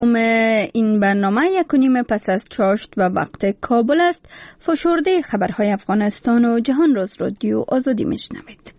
این برنامه 1:30 پس از چاشت و وقت کابل است. فشرده خبرهای افغانستان و جهان را از رادیو آزادی میشنوید.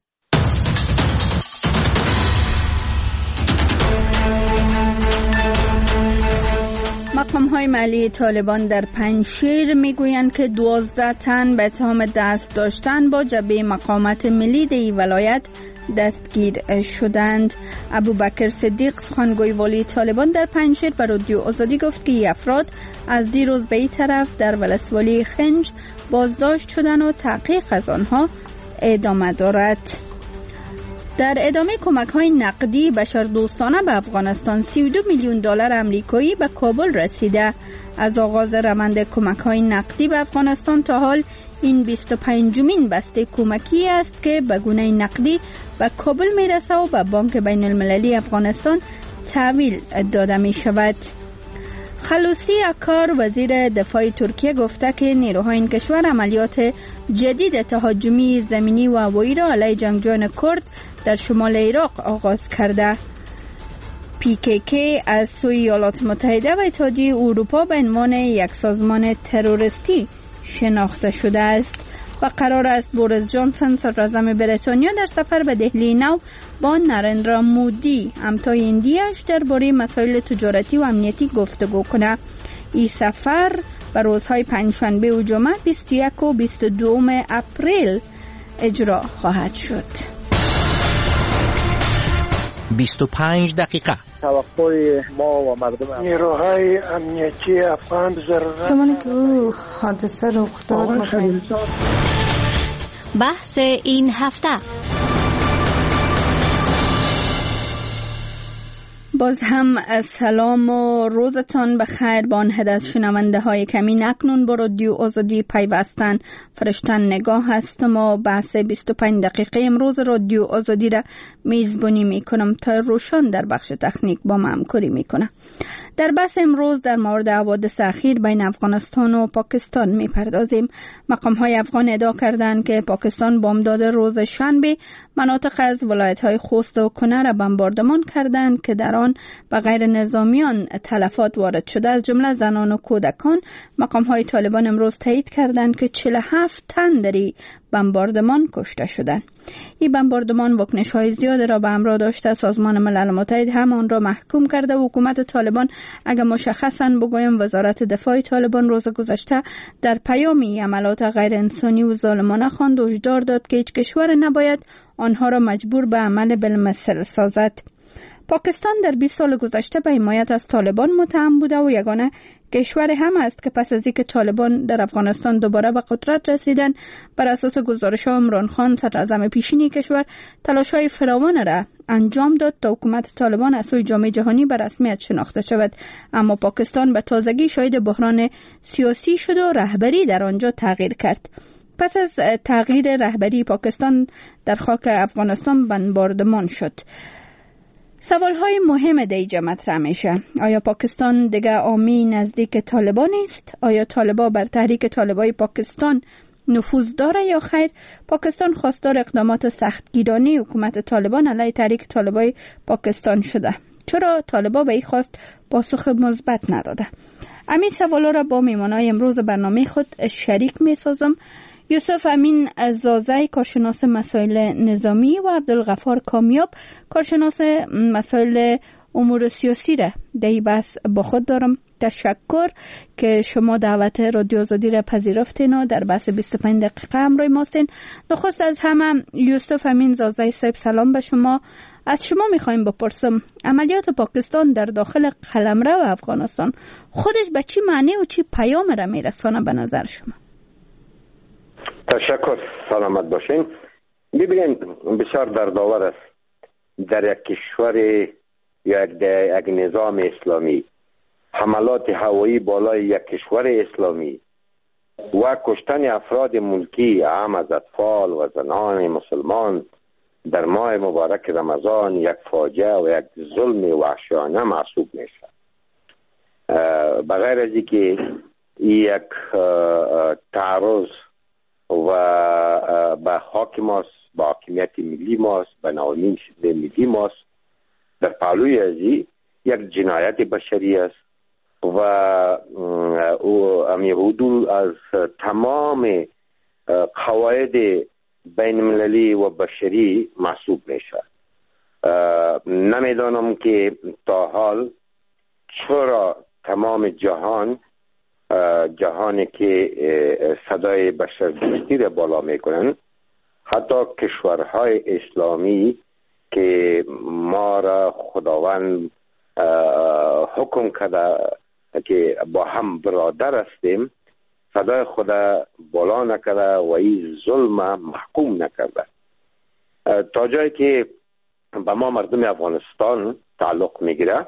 مقام‌های محلی طالبان در پنجشیر میگویند که 12 تن به اتهام دست داشتن با جبهه مقاومت ملی در این ولایت دستگیر شدند. ابوبکر صدیق سخنگوی والی طالبان در پنجشیر به رادیو آزادی گفت که این افراد از دیروز به این طرف در ولسوالی خنج بازداشت شدن و تحقیق از آنها ادامه دارد. در ادامه کمک‌های نقدی بشردوستانه به افغانستان 32 میلیون دلار آمریکایی به کابل رسیده. از آغاز روند کمک‌های نقدی به افغانستان تا حال این 25مین بسته کمکی است که به گونه نقدی به کابل میرسه و به بانک بین المللی افغانستان تحویل داده می شود. خلوصی اکار وزیر دفاع ترکیه گفته که نیروهای این کشور عملیات جدید تهاجمی زمینی و هوایی را علیه جنگجویان کرد در شمال عراق آغاز کرده. PKK از سوی ایالات متحده و اتحادیه اروپا به عنوان یک سازمان تروریستی شناخته شده است و قرار است بوریس جانسون صدراعظم بریتانیا در سفر به دهلی نو با نریندرا مودی همتای هندیش درباره مسائل تجارتی و امنیتی گفتگو کنه. این سفر به روزهای پنجشنبه و جمعه 21 و 22 اپریل اجرا خواهد شد. 25 دقیقه توقع ما و مردم نیروهای امنیتی افغان زمانی که او حادثه رخ داد. بحث این هفته. باز هم سلام و روزتان بخیر با آن از شنونده های کمی. اکنون با رادیو آزادی پیوستن فرشتن نگاه هستم و بحث 25 دقیقه امروز رادیو آزادی را میزبانی میکنم تا روشن در بخش تکنیک با ما همکاری میکنه. در بحث امروز در مورد حوادث اخیر بین افغانستان و پاکستان میپردازیم. مقام‌های افغان ادعا کردند که پاکستان بامداد روز شنبه مناطق از ولایت‌های خوست و کنر را بمباردمان کردند که در آن به غیر نظامیان تلفات وارد شده از جمله زنان و کودکان. مقام‌های طالبان امروز تایید کردند که 47 تن در بمباردمان کشته شدند. این بمباردمان واکنش‌های زیاد را به همراه داشته. سازمان ملل متحد هم آن را محکوم کرده و حکومت طالبان اگر مشخصاً بگویم وزارت دفاع طالبان روز گذشته در پیامی عملات غیر انسانی و ظالمانه خواند و هشدار داد که هیچ کشور نباید آنها را مجبور به عمل بالمثل سازد. پاکستان در 20 سال گذشته به حمایت از طالبان متهم بوده و یگانه کشور هم است که پس از اینکه طالبان در افغانستان دوباره به قدرت رسیدن بر اساس گزارش‌ها عمران خان صدراعظم پیشین کشور تلاش‌های فراوان را انجام داد تا حکومت طالبان از سوی جامعه جهانی به رسمیت شناخته شود. اما پاکستان به تازگی شاهد بحران سیاسی شد و رهبری در آنجا تغییر کرد. پس از تغییر رهبری پاکستان در خاک افغانستان بمباردمان شد. سوال‌های مهم در اینجا مطرح میشه. آیا پاکستان دیگر عامی نزدیک طالبان است؟ آیا طالبان بر تحریک طالبای پاکستان نفوذ داره یا خیر؟ پاکستان خواستار اقدامات سختگیرانه حکومت طالبان علیه تحریک طالبای پاکستان شده. چرا طالبان به این خواست پاسخ مثبت نداده؟ همین سوالا را با میهمانای امروز برنامه خود شریک میسازم. یوسف امین زازی کارشناس مسائل نظامی و عبدالغفار کامیاب کارشناس مسائل امور سیاسی را در این بحث با خود دارم. تشکر که شما دعوت رادیو آزادی را پذیرفتین و در بحث 25 دقیقه همراه ما هستین. نخست از همه یوسف امین زازی صاحب سلام به شما. از شما میخوایم بپرسم عملیات پاکستان در داخل قلمرو افغانستان خودش به چی معنی و چی پیام را میرسانه به نظر شما؟ تشکر، سلامت باشین. ببینید بسیار دردآور است در یک کشور یا یک نظام اسلامی حملات هوایی بالای یک کشور اسلامی و کشتن افراد ملکی اهم از اطفال و زنان مسلمان در ماه مبارک رمضان یک فاجعه و یک ظلم وحشیانه محسوب میشه. بغیر از اینکه یک تعرض و به خاک ماست، با حاکمیت ملی ماست، به نوامین ملی ماست، در پهلوی ازی یک جنایت بشری است و امی حدود از تمام قواعد بین المللی و بشری محسوب میشه. نمیدانم که تا حال چرا تمام جهانی که صدای بشردوستی را بالا میکنن، حتی کشورهای اسلامی که ما را خداوند حکم کرده که با هم برادر هستیم، صدای خدا بالا نکرده و این ظلم محکوم نکرده. تا جایی که به ما مردم افغانستان تعلق میگیره،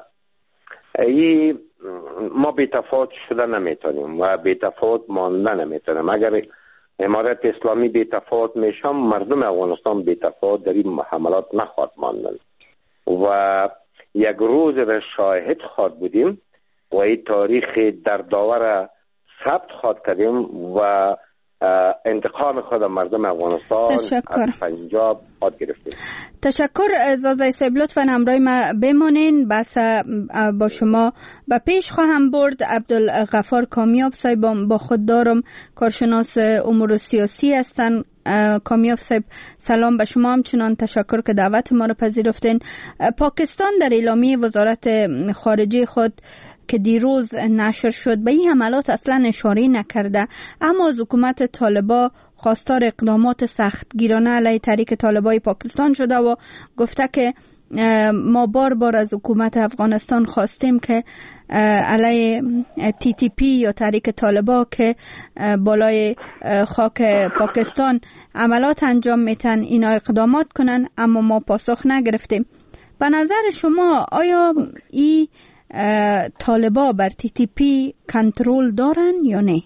ما بی‌تفاوت شده نمیتونیم و بی‌تفاوت مانده نمیتونیم. اگر امارت اسلامی بی‌تفاوت میشم، مردم افغانستان بی‌تفاوت در این حملات نخواهد ماندن و یک روز را شاهد خواهد بودیم و این تاریخ دردآور ثبت خواهد کردیم و انتقام خود مردم افغانستان از پنجاب خواهد گرفتیم. تشکر زازای صاحب، لطفاً همراه ما بمانین. بس با شما به پیش خواهم برد. عبدالغفار کامیاب صاحب با خود دارم، کارشناس امور سیاسی هستن. کامیاب صاحب سلام به شما، همچنان تشکر که دعوت ما را پذیرفتین. پاکستان در اعلامیه وزارت خارجه خود که دیروز نشر شد به این حملات اصلا اشاره نکرده، اما از حکومت طالبان خواستار اقدامات سختگیرانه علیه تحریک طالبان پاکستان شده و گفته که ما بار از حکومت افغانستان خواستیم که علیه TTP یا تحریک طالبان که بالای خاک پاکستان عملات انجام میتن اینا اقدامات کنن، اما ما پاسخ نگرفتیم. به نظر شما آیا این طالبا بر TTP کنترل دارن یا نه؟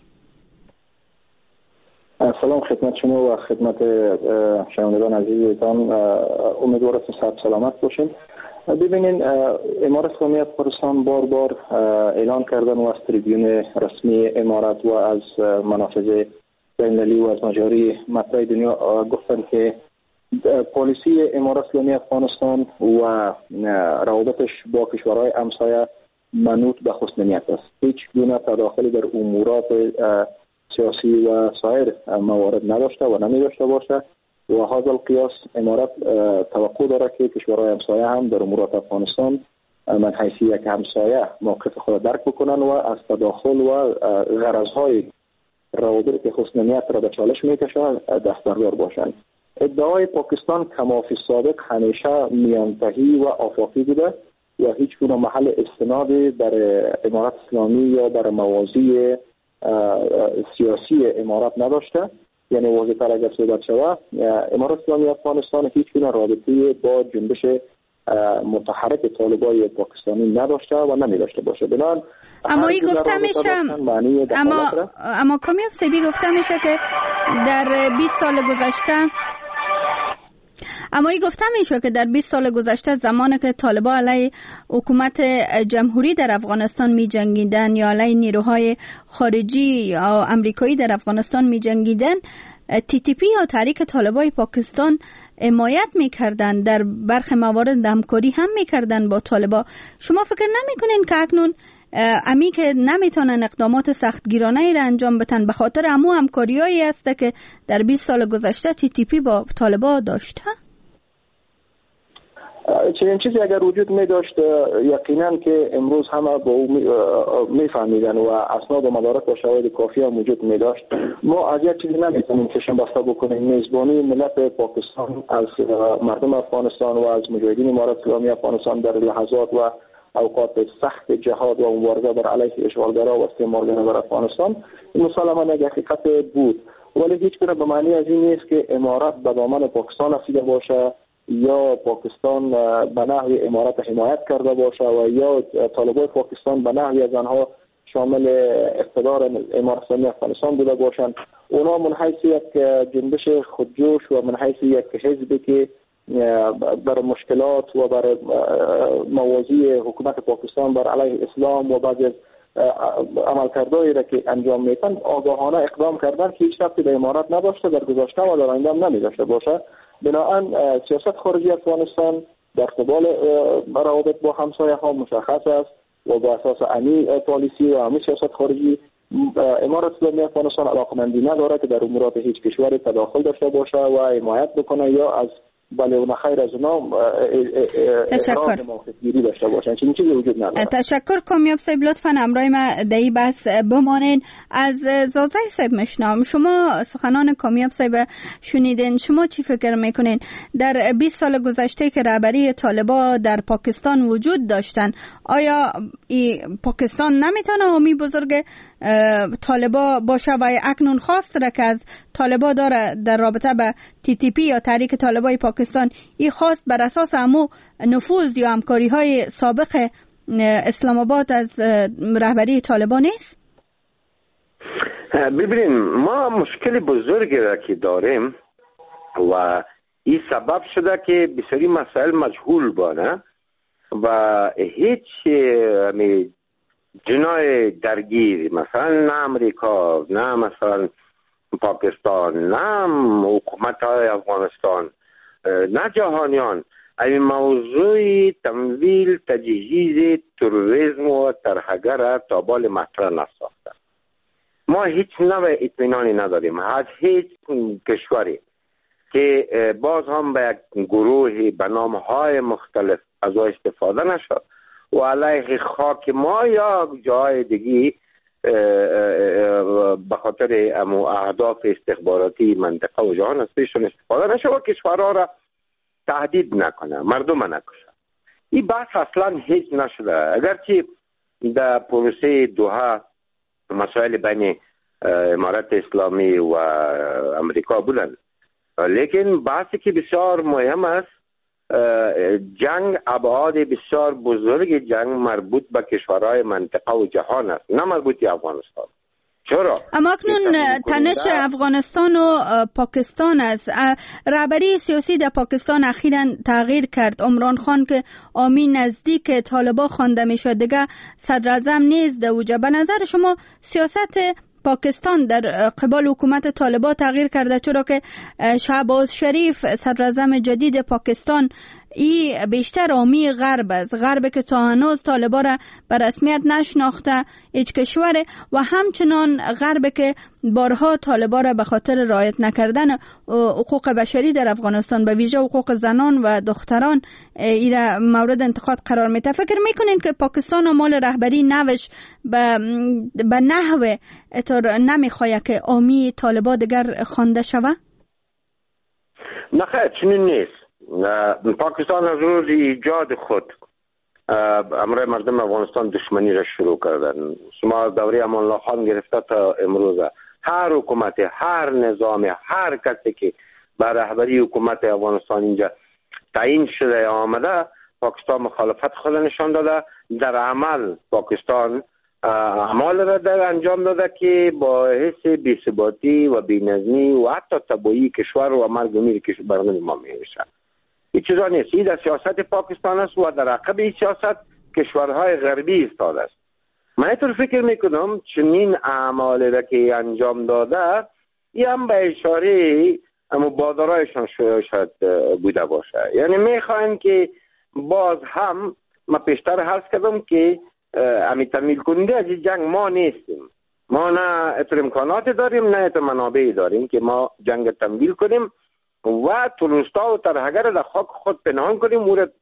سلام خدمت شما و خدمت شنوندگان عزیزتان، امیدوارم صحت سلامت باشین. ببینین، امارت اسلامی افغانستان بار اعلان کردن و از تریبیون رسمی امارت و از منافذ بین‌المللی و از مجاری مطرح دنیا گفتن که پالیسی امارت اسلامی افغانستان و روابطش با کشورهای همسایه منوط به خصوصیت است. هیچ گونه تداخلی در امورات سیاسی و سایر موارد نداشته و نمی داشته باشه و هذا القیاس امارت توقع داره که کشورهای همسایه هم در امورات افغانستان من حیث یک همسایه موقف خود درک بکنن و از تداخل و غرضهای روابط خصوصیت را به چالش میکشن دستبردار باشند. ادعای پاکستان کما فی السابق همیشه میانتهی و آفاقی بوده و هیچ گونه محل استناد در امارت اسلامی یا در موازی سیاسی امارت نداشته. یعنی واضح تر اگر صحبت شود، امارت اسلامی افغانستان هیچ گونه رابطه با جنبش متحرک طالبای پاکستانی نداشته و نمی داشته باشه. بنابراین اما این گفته میشه، اما کامیاب صاحبی گفته میشه که در 20 سال گذشته زمانی که طالبان علیه حکومت جمهوری در افغانستان می جنگیدن یا علیه نیروهای خارجی یا امریکایی در افغانستان می جنگیدن، TTP یا تحریک طالبان پاکستان حمایت میکردن، در برخی موارد همکاری هم میکردن با طالبان. شما فکر نمیکنین که اکنون امی که نمیتونن اقدامات سختگیرانه را انجام بدن به خاطر امو همکاریایی است که در 20 سال گذشته TTP با طالبان داشته؟ چنین چیزی اگر وجود می داشت یقینا که امروز همه با او می فهمیدن و اسناد و مدارک و شواهد کافی هم وجود می داشت. ما از یک چیزی نمیتونیم چشم بسته بکنیم. میزبانی ملت پاکستان از مردم افغانستان و از مجاهدین امارت اسلامی افغانستان در لحظات و اوقات سخت جهاد و مبارزه بر علیه اشغالگرا و استعمارگرا در افغانستان این مسلماً یک حقیقت بود، ولی هیچ گونه به معنی از این نیست که امارت به دامن پاکستان رسیده باشه یا پاکستان به نحوی امارت حمایت کرده باشه و یا طالبان پاکستان به نحوی از آنها شامل اقتدار امارت اسلامی افغانستان بوده باشند. اونا من حیث یک جنبش خودجوش و من حیث یک حزبی که بر مشکلات و بر موازی حکومت پاکستان بر علیه اسلام و بعضی از عملکردهایی را که انجام میتن آگاهانه اقدام کردن که هیچ ربطی به امارت نداشته، در گذشته و در آینده هم نمی داشته باشه. بنابراین سیاست خارجی افغانستان در قبال روابط با همسایه ها مشخص است و با اساس امی پالیسی و امی سیاست خارجی امارت اسلامی افغانستان علاقمندی نداره که در امورات هیچ کشوری تداخل داشته باشه و حمایت بکنه یا از بله و خیر از اونا تشکر موافقگیری داشته باشن. چنین چیزی وجود نداره. تشکر کامیاب صاحب. لطفاً همراه ما در این بحث بمانین. از زازای صاحب مشنام، شما سخنان کامیاب صاحب شنیدین، شما چی فکر میکنین در 20 سال گذشته که رهبری طالبان در پاکستان وجود داشتن، آیا پاکستان نمیتونه حامی بزرگ طالبان باشه و اکنون خواست را که از طالبان داره در رابطه به TTP یا تحریک طالبان پاکستان، این خواست بر اساس همو نفوذ یا همکاری های سابق اسلام آباد از رهبری طالبان نیست؟ ببینیم ما مشکل بزرگی را که داریم و این سبب شده که بسیاری مسائل مجهول بانه و هیچ جنای درگیر مثلا نه امریکا نه مثلا پاکستان نه حکومت های افغانستان نه جهانیان این موضوع تمویل تجهیز تروریسم و ترهگر تا بال مطرح نساخته. ما هیچ نوع اطمینانی نداریم از هیچ کشوری که باز هم به یک گروه به نام های مختلف از استفاده نشد و علیه خاک ما یا جای دیگی به خاطر اهداف استخباراتی منطقه و جهان از پیشون استفاده نشه و کشورها را تهدید نکنه، مردم نکشه. این بحث اصلا هیچ نشده. اگرچه در پروسه دوحه مسائل بین امارت اسلامی و امریکا بودن، لیکن بحثی که بسیار مهم است جنگ ابعاد بسیار بزرگ جنگ مربوط به کشورهای منطقه و جهان است، نه مربوط به افغانستان. چرا؟ اما اکنون تنش افغانستان و پاکستان است. رهبری سیاسی در پاکستان اخیراً تغییر کرد. عمران خان که آمی نزدیک طالبان خوانده میشد دیگه صدر اعظم نیست در اوجه. به نظر شما سیاست پاکستان در قبال حکومت طالبان تغییر کرده، چرا که شهباز شریف صدر اعظم جدید پاکستان ای بیشتر حامی غرب است، غرب که تا هنوز طالبان را به رسمیت نشناخته هیچ کشور و همچنان غرب که بارها طالبان را به خاطر رعایت نکردن حقوق بشری در افغانستان به ویژه حقوق زنان و دختران ای را مورد انتقاد قرار میده. فکر میکنین که پاکستان و مال رهبری نوش به نحو اطور نمیخواه که حامی طالبان دیگر خوانده شوه؟ نه خیر، چنین نیست. پاکستان از روز ایجاد خود امروز مردم افغانستان دشمنی را شروع کردن. شما دوره امان الله خان گرفته تا امروز هر حکومت، هر نظام، هر کسی که به رهبری حکومت افغانستان اینجا تعیین شده آمده پاکستان مخالفت خود نشان داده. در عمل پاکستان اعمال را در انجام داده که باعث بی‌ثباتی و بی‌نظمی و حتی تباهی کشور و مرگ و میر کشور برای ما میشه. این چیزا نیست. این در سیاست پاکستان است و در عقب این سیاست کشورهای غربی ایستاده است. من اینطور فکر میکنم چنین اعمال را که انجام داده این هم به اشاره مبادرهایشان شاید بوده باشه. یعنی میخواین که باز هم من پیشتر عرض کردم که امی تمویل کننده از این جنگ ما نیستیم. ما نه اتر امکانات داریم نه اتر منابعی داریم که ما جنگ تمویل کنیم و تروریستا و ترهگر در خاک خود پنهان کنیم، مورد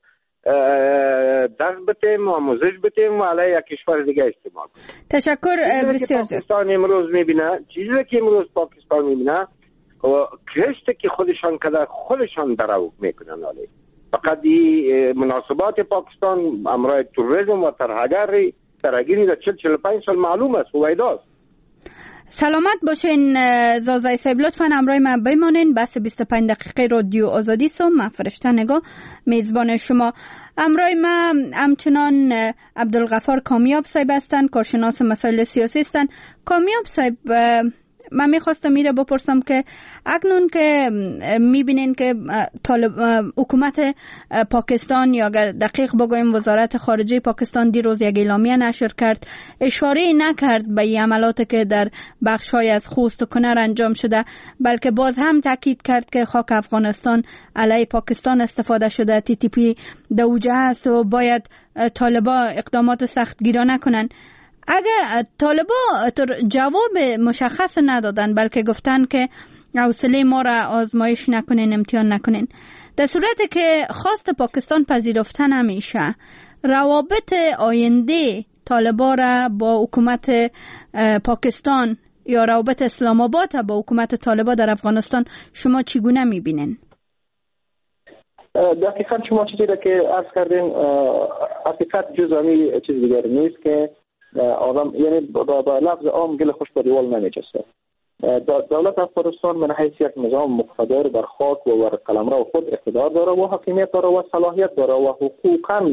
دست بتیم و آموزش بتیم و علیه یک کشور دیگه استعمال کنیم. تشکر بسیار زیاد. پاکستان امروز میبینه چیزی که امروز پاکستان میبینه و کشتی که خودشان کده خودشان درو میکنن علیه. فقط این مناسبات پاکستان امرای تروریسم و ترهگری در 40-45 سال معلوم است و ویداست. سلامت باشین زازای صاحب. لطفاً همراه من بمانین. بس 25 دقیقه رادیو آزادی سو. من فرشته نگاه میزبان شما. همراه من همچنان عبدالغفار کامیاب صاحب هستند، کارشناس مسائل سیاسی هستند. کامیاب صاحب من میخواستم میره بپرسم که اکنون که میبینین که حکومت پاکستان یا دقیق بگویم وزارت خارجه پاکستان دیروز یک اعلامیه نشر کرد، اشاره نکرد به این عملاتی که در بخش‌های از خوست و کنر انجام شده، بلکه باز هم تاکید کرد که خاک افغانستان علیه پاکستان استفاده شده، TTP دوجه است و باید طالبا اقدامات سختگیرانه کنن. اگر طالبا جواب مشخص ندادن بلکه گفتن که حوصله ما را آزمایش نکنین، امتحان نکنین، در صورتی که خواست پاکستان پذیرفته نمیشه، روابط آینده طالبا را با حکومت پاکستان یا روابط اسلام آباد با حکومت طالبا در افغانستان شما چگونه میبینین؟ دقیقاً شما چیزی که عرض کردین حقیقت جزئی چیز دیگر نیست که آدم یعنی با لفظ عام گل خوش به دیوال نمیچسته. دولت افغانستان من حیث یک نظام مقتدر بر خاک و بر قلمرو خود اقتدار داره و حاکمیت داره و صلاحیت داره و حقوقاً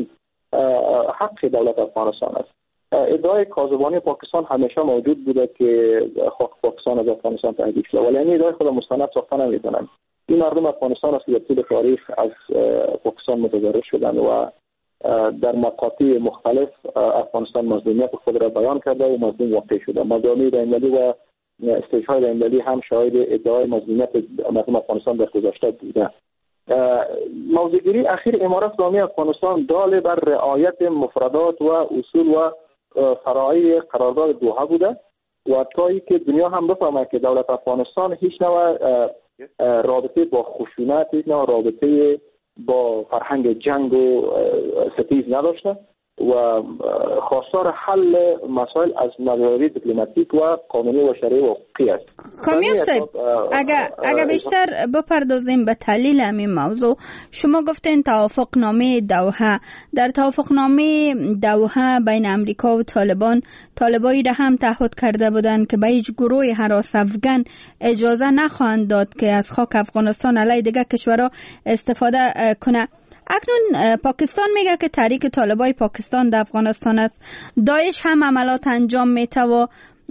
حق دولت افغانستان است. ادعای کاذبانه پاکستان همیشه موجود بوده که خاک پاکستان از افغانستان تهدید شده، ولی این ادعای خود مستند ساخته نمی‌کنند. این مردم افغانستان است که در طول تاریخ از پاکستان متضرر شدند و در مقاطع مختلف افغانستان مظلومیت خود را بیان کرده و مظلوم واقع شده. مجامع بین‌المللی و استیج‌های بین‌المللی هم شاهد ادعای مظلومیت مردم افغانستان در گذشته بوده. موضوعگیری اخیر امارات اسلامی افغانستان دال بر رعایت مفردات و اصول و فرایض قرارداد دوحه بوده و تا که دنیا هم بفهمه که دولت افغانستان هیچ نوع رابطه با خشونت، هیچ نوع رابطه با فرهنگ جنگ و ستیز نداشته و خواستار حل مسائل از نظریه دیپلماتیک و قانونی و شرعی و حقوقی است. کامیاب صاحب، اگر بیشتر بپردازیم به تحلیل همین موضوع، شما گفتین توافقنامه دوحه. در توافقنامه دوحه بین امریکا و طالبایی را هم تعهد کرده بودند که به هیچ گروه هراس افغان اجازه نخواهند داد که از خاک افغانستان علیه دیگر کشورها استفاده کنه. اکنون پاکستان میگه که تحریک طالبای پاکستان در افغانستان است. داعش هم عملات انجام میده و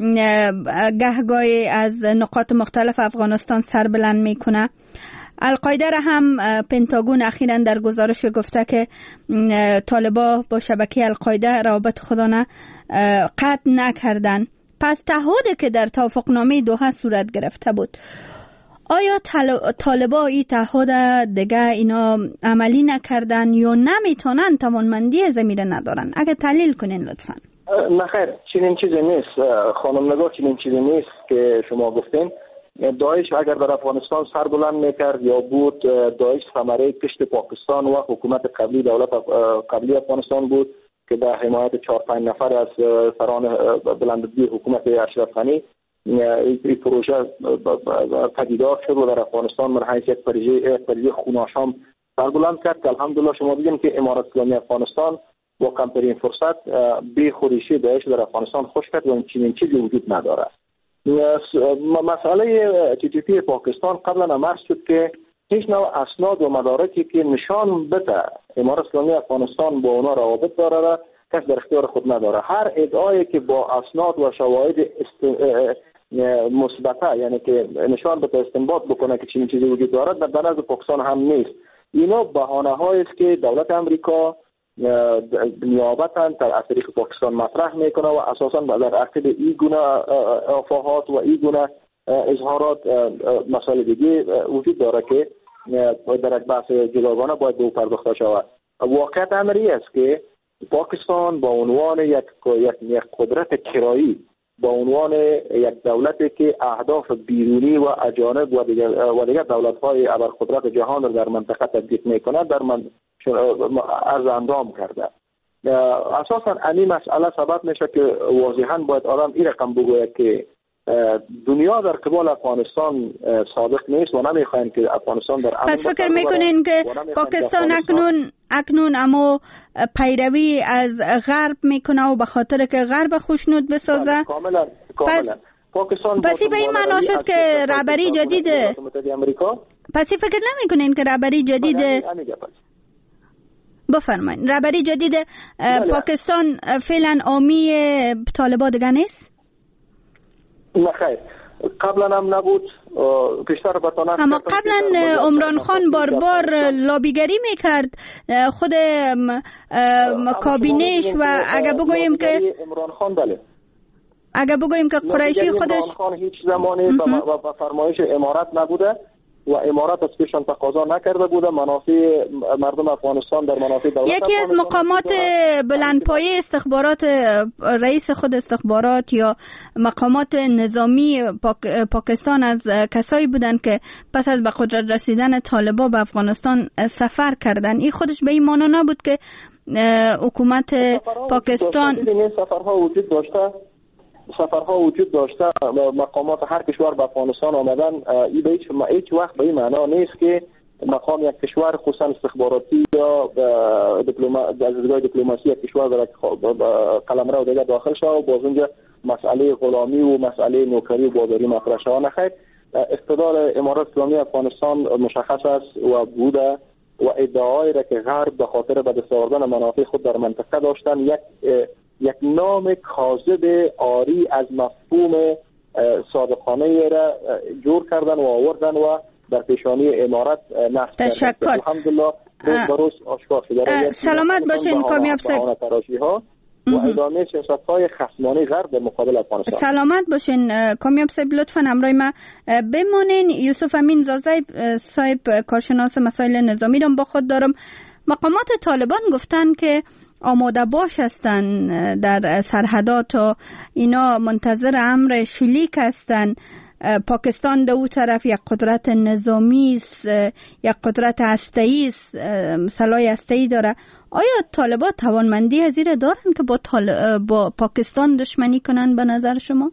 گهگاهی از نقاط مختلف افغانستان سر بلند میکنه. القاعده را هم پنتاگون اخیراً در گزارش گفته که طالبا با شبکه القاعده روابط خودانه قطع نکردن. پس تعهدی که در توافقنامه دوحه صورت گرفته بود، آیا طالبا این تعهد دیگه اینا عملی نکردن یا نمیتونن، توانمندی زمینه ندارن؟ اگه تحلیل کنین لطفا. نخیر، چنین چیزی نیست خانم نگاه، چنین چیزی نیست که شما گفتین. داعش اگر در افغانستان سر بلند میکرد یا بود، داعش ثمره کشت پاکستان و حکومت قبلی دولت قبلی افغانستان بود که به حمایت 4-5 نفر از سران بلندگی حکومت اشرف غنی این پروژه پدیدار شد و در افغانستان من حیث یک پروژه خوناشام سربلند کرد که الحمدلله شما دیدین که امارات اسلامی افغانستان با کمترین فرصت بی خودشی داعش در افغانستان خوش کرد و چنین چیزی وجود نداره. مسئله TTP پاکستان قبلا عرض شد که هیچ نوع اسناد و مدارکی که نشان بده امارات اسلامی افغانستان با اونا روابط داره کس در اختیار خود نداره. هر ادعایی که با اسناد و شواهد مثبته، یعنی که نشان بده استنباط بکنه که چنین چیزی وجود دارد، در نظر پاکستان هم نیست. اینا بهانه‌هایی است که دولت امریکا نیابتاً از طریق پاکستان مطرح میکنه و اساساً در عقب این گونه افواهات و این گونه اظهارات مسائل دیگه وجود داره که در یک بحث جداگانه باید به او پرداخته شود. واقعیت امری است که پاکستان با عنوان یک قدرت کرایی، با عنوان یک دولتی که اهداف بیرونی و اجانب و دیگر دولت‌های ابرقدرت جهان را در منطقه تطبیق می‌کند از اندام کرده. اساساً این مسئله سبب میشه که واضحاً باید آدم این رقم بگوید که دنیا در قبال افغانستان صادق نیست و نمیخواین که افغانستان در امن. پس فکر میکنین که پاکستان اکنون اما پیروی از غرب میکنه و به خاطر که غرب خوشنود بسازه؟ کاملا. پس به این معنا شد که رهبری جدید پس فکر نمیکنین که رهبری جدید بفرمایید رهبری جدید پاکستان فعلا حامی طالبان دیگه نیست؟ نه خیر، قبلا هم نبود، پیشتر بتانه. اما قبلا عمران خان بار لابیگری میکرد، خود کابینش و اگر بگوییم که عمران خان بله، اگر بگوییم که قریشی خودش عمران خان هیچ زمانی به فرمایش امارت نبوده و امارات از پیشان تقاضا نکرده بوده. منافع مردم افغانستان در منافع دولت. یکی از مقامات بلندپایه استخبارات، رئیس خود استخبارات یا مقامات نظامی پاکستان از کسایی بودند که پس از به قدرت رسیدن طالبان به افغانستان سفر کردند. این خودش به این معنا نبود که حکومت پاکستان سفرها وجود داشته مقامات هر کشور به افغانستان آمدن. این به هیچ وقت به این معنا نیست که مقام یک کشور خصوصا استخباراتی یا از دیدگاه دیپلماسی یک کشور در قلمرو دیگه داخل شود و باز اونجا مسئله غلامی و مسئله نوکری و بازاری مطرح شود. نخیر، اقتدار امارات اسلامی افغانستان مشخص است و بوده و ادعایی را که غرب به خاطر به دست آوردن منافع خود در منطقه داشتن یک نام کاذب عاری از مفهوم صادقانه را جور کردن و آوردن و در پیشانی امارت نصب کردن. تشکر. الحمدلله روز آشکار شده. سلامت باشین کامیاب صاحب. و ادامه سیاست‌های خصمانه غرب در مقابل افغانستان. سلامت باشین کامیاب صاحب، لطفاً همراه ما بمانین. یوسف امین زازای صاحب کارشناس مسائل نظامی را با خود دارم. مقامات طالبان گفتن که آماده باش هستن در سرحدات و اینا منتظر امر شلیک هستن. پاکستان در اون طرف یک قدرت نظامی است، یک قدرت هسته‌ای است، سلاح هسته‌ای داره. آیا طالبان توانمندی از این دارن که با پاکستان دشمنی کنن به نظر شما؟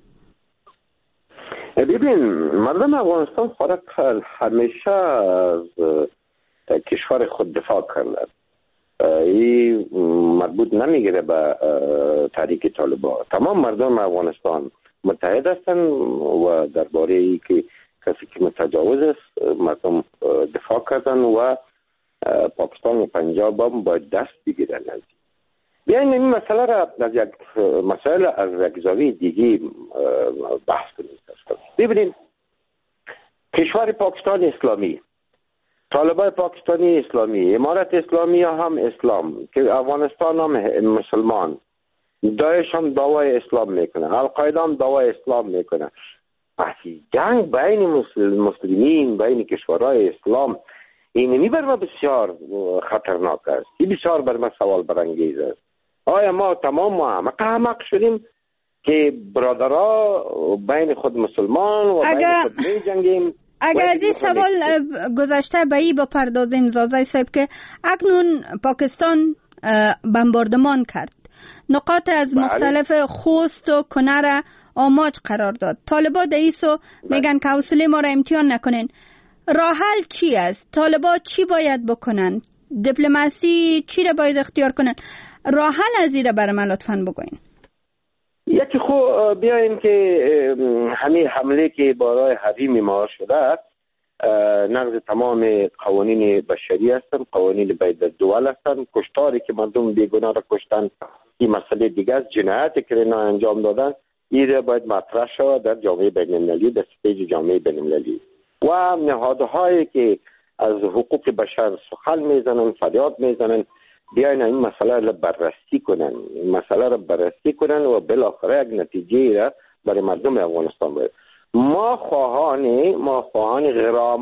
ببین، مردم افغانستان همیشه از کشور خود دفاع کردن. این مربوط نمیگیره به تحریک طالبان. تمام مردم افغانستان متحد هستند و درباره ای که کسی که متجاوز است مردم دفاع کردن و پاکستان و پنجاب هم باید دست بگیرن. بیاین این مسئله را از یک زاویه دیگه بحث کنیم. ببینید، کشور پاکستان اسلامی، طالبان پاکستانی اسلامی، امارت اسلامی هم اسلام، که افغانستان هم مسلمان، داعش هم دعوای اسلام میکنه، القاعده هم دعوای اسلام میکنه. پس جنگ بین مسلمین، بین کشورهای اسلام، این بر ما بسیار خطرناک است. این بسیار بر ما سوال برانگیز است. آیا ما تمام احمق شدیم که برادرها بین خود مسلمان و بین خود می جنگیم؟ اگر از این سوال گذشته به این بپردازیم زازای صاحب که اکنون پاکستان بمباردمان کرد، نقاط از مختلف خوست و کنر آماج قرار داد. طالبان دایسو میگن که حوصله ما را امتحان نکنین. راه حل چی است؟ طالبان چی باید بکنن؟ دیپلماسی چی را باید اختیار کنن؟ راه حل از این را برای من لطفاً بگوین. یکی خو بیاین که همین حمله که برای حریم ما شده است نقض تمام قوانین بشری هستند، قوانین بین الدول هستند. کشتاری که مردم بیگناه را کشتن این مسئله دیگه است. جنایتی که اینا انجام دادن این باید مطرح شود در جامعه بین المللی، در استیج جامعه بین المللی. و نهادهایی که از حقوق بشر سخن میزنن، فریاد میزنن، بیاین این مسئله را بررسی کنن و بالاخره یک نتیجه را برای مردم افغانستان بده. ما خواهان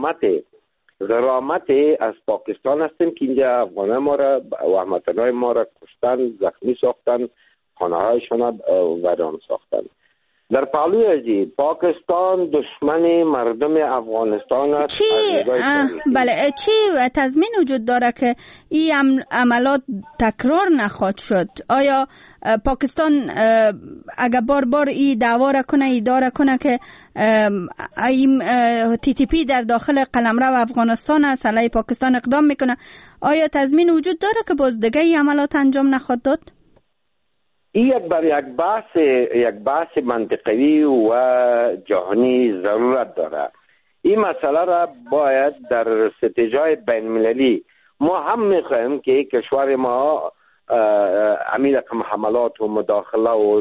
غرامت از پاکستان هستیم که اینجا افغانان ما را و هموطنان ما را کشتن، زخمی ساختن، خانه هایشان را ویران ساختن. در پهلوی ازی پاکستان دشمن مردم افغانستان است. چی تضمین وجود داره که این عملات تکرار نخواهد شد؟ آیا پاکستان اگر بار این دعوا را کنه، ادعا کنه که این TTP در داخل قلمرو افغانستان است، علیه پاکستان اقدام میکنه، آیا تضمین وجود داره که باز دیگه این عملات انجام نخواهد داد؟ این یک بحث منطقی و جهانی ضرورت داره. این مسئله را باید در استیج‌های بین المللی ما هم میخواهیم که کشور ما همین رقم حملات و مداخله و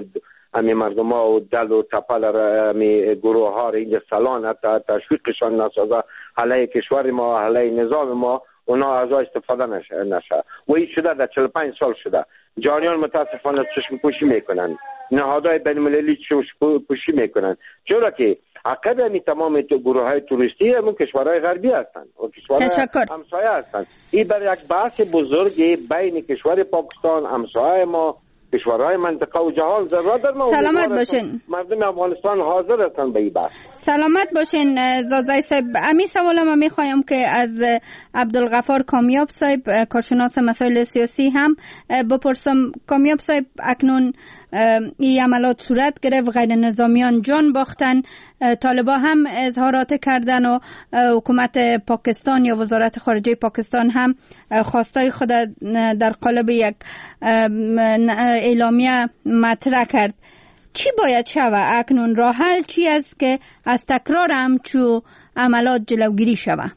امی مردم ها و دل و تپل امی گروه ها اینجا سلان حتی تشویقشان نسازه علیه کشور ما، علیه نظام ما، اونا از استفاده نشه. و این شده در 45 سال شده. جاریان متاسفانه چشم پوشی میکنن، نهادهای بین المللی چشم پوشی میکنن، چرا که عقب امی تمام گروه های توریستی همون کشورهای غربی هستند و کشورهای همسایه هستند. این برای یک بحث بزرگی بین کشور پاکستان، همسایه ما، کشورهای منطقه و جهان ضرورت داره. سلامت باشین. مردم افغانستان حاضر هستند به این بحث. سلامت باشین زازای صاحب. امی سوالم میخوایم که از عبدالغفار کامیاب صاحب کارشناس مسائل سیاسی هم بپرسم. کامیاب صاحب، اکنون این عملات صورت گرفت، غیر نظامیان جان باختن، طالبا هم اظهارات کردن و حکومت پاکستان یا وزارت خارجه پاکستان هم خواستای خود در قالب یک اعلامیه مطرح کرد. چی باید شود اکنون؟ راه حل چی است که از تکرار همچو عملات جلوگیری شود؟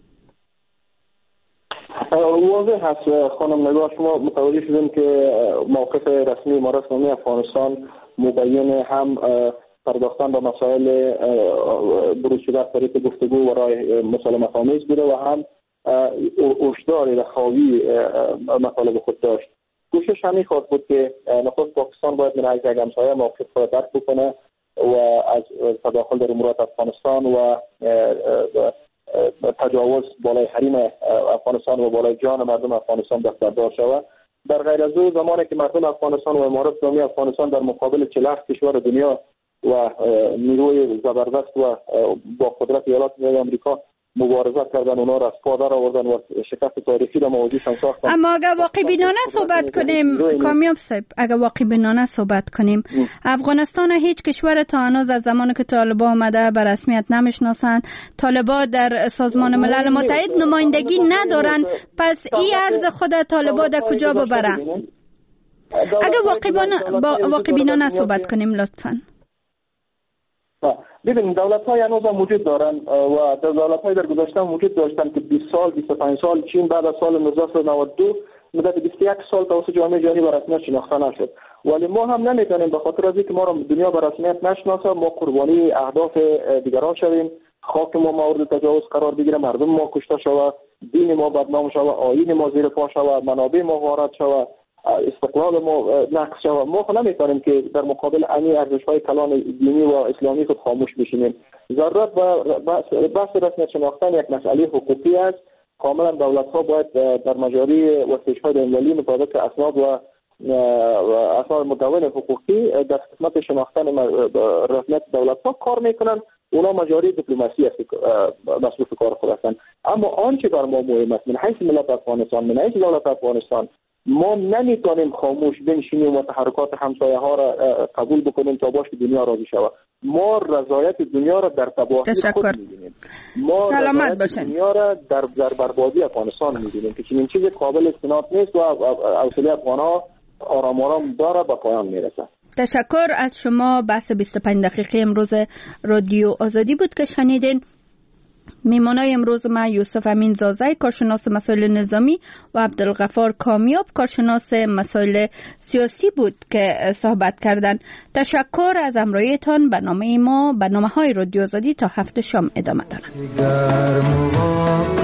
واضح هست خانم نگاه، شما متوجه شدیم که موقف رسمی امارات اسلامی افغانستان مبین هم پرداختن به مسائل بروز شده از طریق گفتگو و راه مسالمت آمیز بوده و هم هشدار رخاوی مطالب خود داشت. کوشش همین خواهد بود که نخست پاکستان باید من یک همسایه موقف خود درک بکنه و از تداخل در امورات افغانستان و تجاوز بالای حریم افغانستان و بالای جان مردم افغانستان دستبردار شود. در غیر از او زمانی که مردم افغانستان و امارات اسلامی افغانستان در مقابل 47 کشور دنیا و نیروی زبردست و با قدرت ایالات متحده آمریکا مبارزه کردن، اونا را از پا در آوردن و شکست تاریخی را موجودشان ساختن. اما اگر واقع بینانه صحبت کنیم کامیاب صاحب، اگر واقع بینانه صحبت کنیم، افغانستان هیچ کشور تا هنوز از زمانی که طالبا آمده به رسمیت نمیشناسن. طالبا در سازمان ملل متحد نمایندگی ندارن، پس این ارز خود طالبا در کجا ببره؟ اگر واقع بینانه صحبت کنیم لطفاً. ببینید دولت‌های هنوز هم وجود دارن و دولت‌های در گذشته هم وجود داشتن که 20 سال 25 سال، چین بعد از سال 1992 مدت 21 سال توسط جامعه جهانی به رسمیت شناخته نشد. ولی ما هم نمیتونیم به خاطر از اینکه ما را دنیا به رسمیت نشناسه ما قربانی اهداف دیگران شویم، خاک ما مورد تجاوز قرار بگیره، مردم ما کشته شود، دین ما بدنام شود، آیین ما زیر پا شود، منابع ما غارت شود، استقلال ما نقص شود. ما خود نمیتونیم که در مقابل این ارزش‌های کلان دینی و اسلامی خود خاموش بشینیم. ضرورت بحث رسمیت شناختن یک مسئله حقوقی است. کاملا دولت‌ها باید در مجاری وسیله‌های بین‌المللی مطابق اسناد و اسناد مدون حقوقی در خدمت شناختن رسمیت دولت‌ها کار میکنن. اونا مجاری دیپلماسی است، مصروف کار خود هستند. اما آنچه بر ما مهم است من حیث ملت افغانستان، من حیث دولت افغانستان، ما نمیتونیم خاموش بنشینیم و تحرکات همسایه ها را قبول بکنیم تا باشه دنیا راضی شود. ما رضایت دنیا را در تباهی خود می‌بینیم. ما رضایت دنیا را در بربادی افغانستان می‌بینیم که چنین چیزی قابل استناد نیست و حوصله افغان‌ها آرام آرام داره به پایان میرسه. تشکر از شما. بحث 25 دقیقه امروز رادیو آزادی بود که شنیدین. میمانای امروز ما یوسف امین زازای کارشناس مسائل نظامی و عبدالغفار کامیاب کارشناس مسائل سیاسی بود که صحبت کردند. تشکر از همراهیتان. برنامه ما برنامه‌های رادیو آزادی تا هفته شام ادامه دارد.